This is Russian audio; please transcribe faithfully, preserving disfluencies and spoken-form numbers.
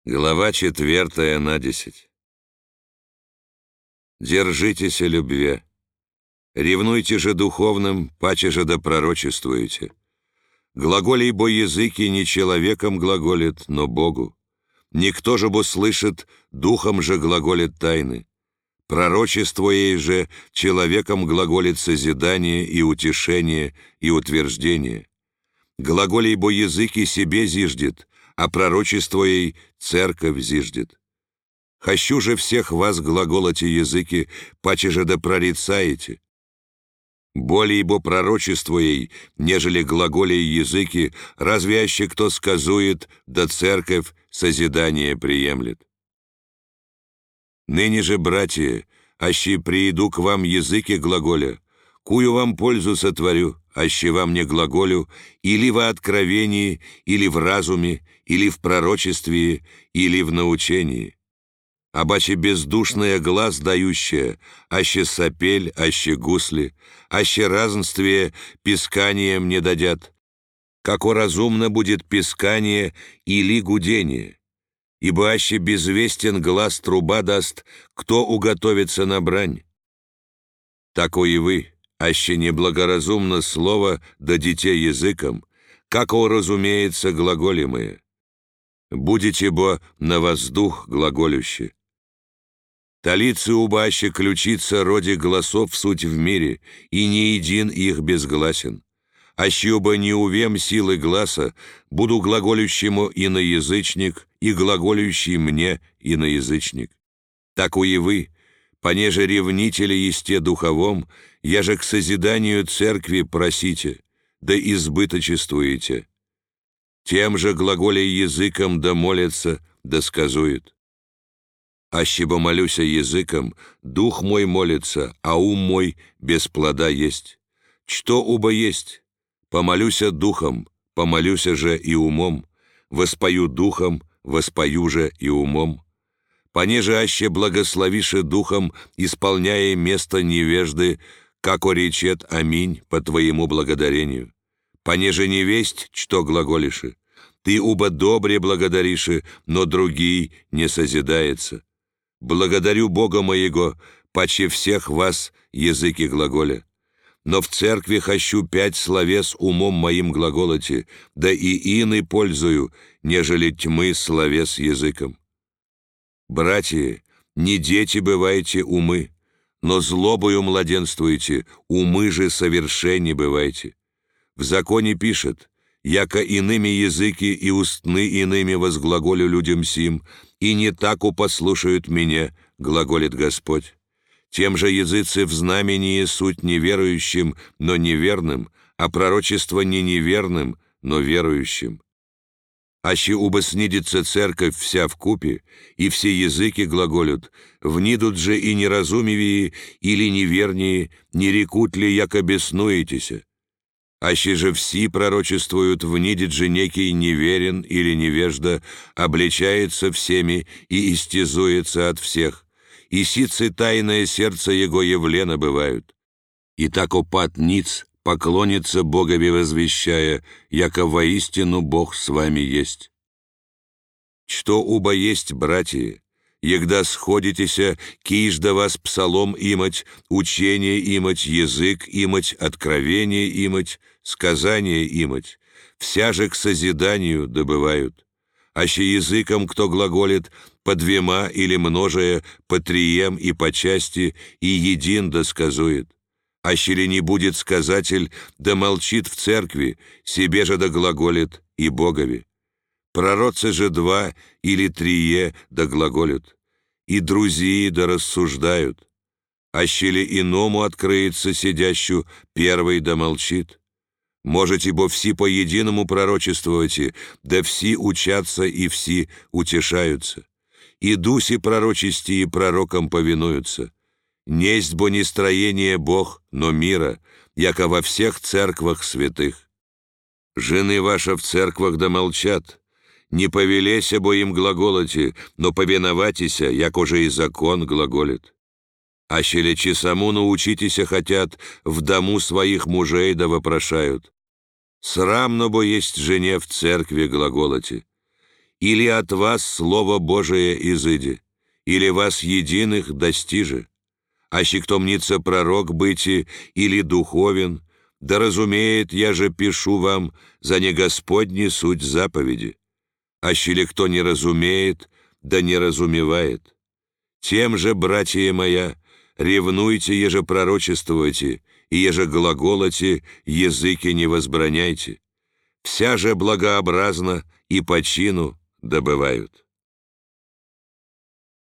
Глава четвертая на десять. Держитесь о любви. Ревнуйте же духовным, паче же да пророчествуете. Глаголей бо языки не человеком глаголит, но Богу. Никто же бо слышит, духом же глаголит тайны. Пророчество ей же человеком глаголит созидание и утешение и утверждение. Глаголей бо языки себе зиждет, а пророчество ей церковь зиждет. Хочу же всех вас глаголоте языки, паче же да прорицаете. Более бо пророчество ей, нежели глаголей языки, разве аще кто сказует, да церковь созидание приемлет. Ныне же, братья, аще прииду к вам языки глаголя, кую вам пользу сотворю, аще вам не глаголю, или во откровении, или в разуме, или в пророчестве, или в научении. Абаче бездушная глаз дающая, аще сопель, аще гусли, аще разнствие писканием не дадят, како разумно будет пискание или гудение. Ибо аще безвестен глаз труба даст, кто уготовится на брань. Тако и вы, аще неблагоразумно слово дадите языком, како разумеется глаголемое. Будете бо на воздух глаголюще. Талицы уба аще ключица роди голосов суть в мире, и не един их безгласен. Аще оба не увем силы гласа, буду глаголющему иноязычник, и глаголющий мне иноязычник. Тако и вы, понеже ревнители есте духовом, я же к созиданию церкви просите, да избыточествуете. Тем же глаголей языком да молятся, да сказует. Аще бо молюся языком, дух мой молится, а ум мой без плода есть. Что уба есть? Помолюся духом, помолюся же и умом, воспою духом, воспою же и умом. Понеже аще благословише духом, исполняя место невежды, како речет аминь по твоему благодарению. Понеже не весть, что глаголиши, ты уба добре благодариши, но другий не созидается. Благодарю Бога моего, паче всех вас языки глаголя. Но в церкви хочу пять словес умом моим глаголоте, да и ины пользую, нежели тьмы словес языком. Братья, не дети бывайте умы, но злобою младенствуйте, умы же совершенни бывайте. В законе пишет: яко иными языки и устны иными возглаголю людям сим, и не таку послушают меня, глаголит Господь. Тем же языцы в знамении суть неверующим, но неверным, а пророчество не неверным, но верующим. Аще уба снидится церковь вся вкупе, и все языки глаголют, внидут же и неразумевие или невернее, не рекут ли, яко беснуетеся. Аще же все пророчествуют, внидит же некий неверен или невежда, обличается всеми и истязуется от всех, и сицы тайное сердце его явлено бывают. И так опат ниц поклонится Богови возвещая, яко воистину Бог с вами есть. Что уба есть, братья, егда сходитеся, киш да вас псалом имать, учение имать, язык имать, откровение имать, сказание имать, вся же к созиданию добывают. Аще языком кто глаголит, по двема или множая, по трием и по части, и един да сказует. Аще ли не будет сказатель, да молчит в церкви, себе же да глаголит и Богови. Пророцы же два или трие да глаголют, и друзья да рассуждают. Аще ли иному откроется сидящую, первый да молчит. Можете бо все по единому пророчествовать, да все учатся и все утешаются. И дуси пророчести и пророкам повинуются. Несть бо не строение Бог, но мира, яко во всех церквах святых. Жены ваши в церквах да молчат, не повелеся бо им глаголоте, но повиноватися, яко же и закон глаголит. Аще ли чесаму научитеся хотят, в дому своих мужей да вопрошают. Срамно бо есть жене в церкви глаголоте. или от вас Слово Божие изыди, или вас единых достиже. Аще кто мнится пророк быти или духовен, да разумеет, я же пишу вам за не Господни суть заповеди. Аще ли кто не разумеет, да не разумевает. Тем же, братья моя, ревнуйте, еже пророчествуйте, и еже глаголоте, языки не возбраняйте. Вся же благообразно и по чину добывают.